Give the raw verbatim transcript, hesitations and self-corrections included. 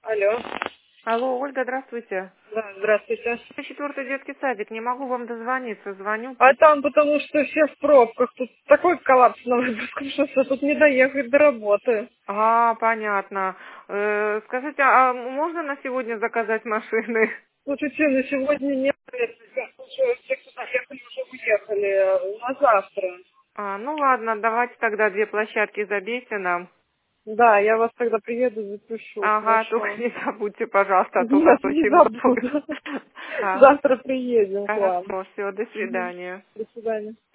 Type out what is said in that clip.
Алло. Алло, Ольга, здравствуйте. Да, здравствуйте. Четвертый детский садик, не могу вам дозвониться, звоню. А там потому что все в пробках. Тут такой коллапс на Выборгском шоссе. Тут не доехать до работы. А, понятно. Э, скажите, а можно на сегодня заказать машины? Слушайте, на сегодня нет. Уже все, кто доехали, уже уехали. На завтра. А, ну ладно, давайте тогда две площадки забейте нам. Да, я вас тогда приеду, запишу. Ага, только Хорошо. не забудьте, пожалуйста, а то у нас Нет, не очень много. забуду. А, Завтра приедем к вам. хорошо, все, до Мгм. свидания. До свидания.